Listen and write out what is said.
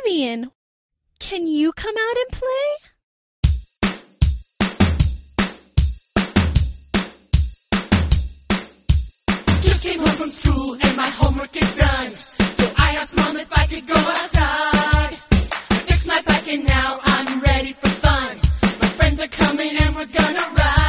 Fabian, can you come out and play? Just came home from school and my homework is done. So I asked Mom if I could go outside. I fixed my bike and now I'm ready for fun. My friends are coming and we're gonna ride.